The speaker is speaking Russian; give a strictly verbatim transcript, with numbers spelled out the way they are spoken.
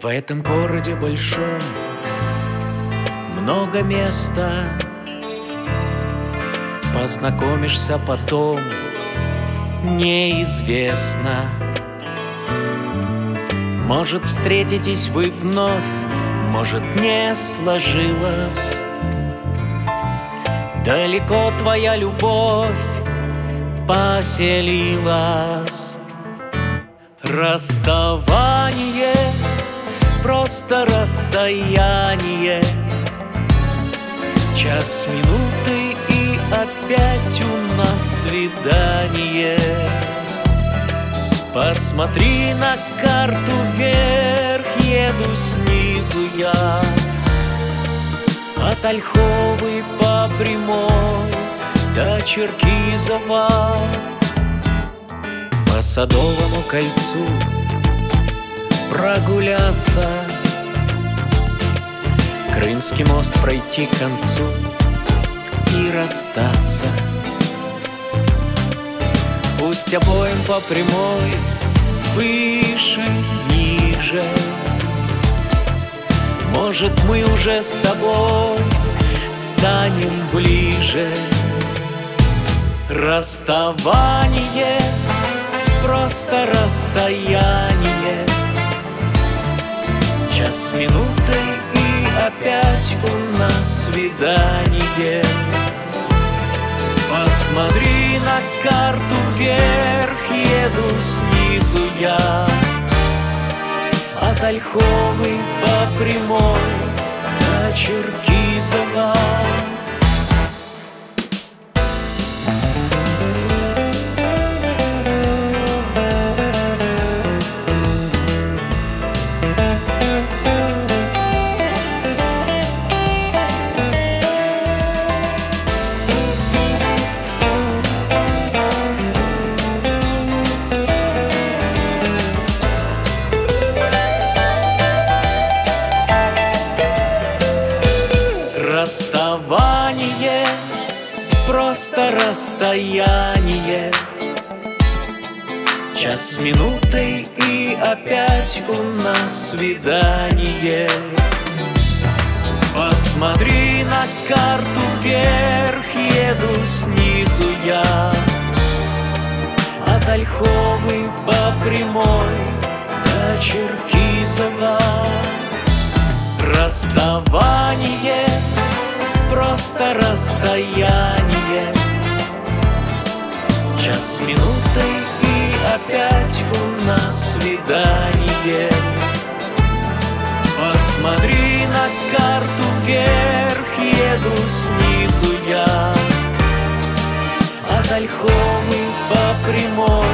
В этом городе большом много места. Познакомишься потом, неизвестно. Может, встретитесь вы вновь, может, не сложилось. Далеко твоя любовь поселилась. Расставание, просто расстояние. Час, минуты, и опять у нас свидание. Посмотри на карту вверх, еду снизу я. От Ольховой по прямой до Черкизова. По Садовому кольцу прогуляться, Крымский мост пройти к концу и расстаться. Пусть обоим по прямой, выше, ниже. Может, мы уже с тобой станем ближе. Расставание, просто расстояние. Час, минуты, и опять у нас свидание. Посмотри на карту вверх, еду снизу я. От Ольховой по прямой до Черкизова. Расставание, просто расстояние. Час, минуты, и опять у нас свидание. Посмотри на карту вверх, еду снизу я. От Ольховой по прямой до Черкизова. Расставание, просто расстояние. Час, минуты, и опять у нас свидание. Посмотри на карту вверх, еду снизу я. От Ольховой по прямой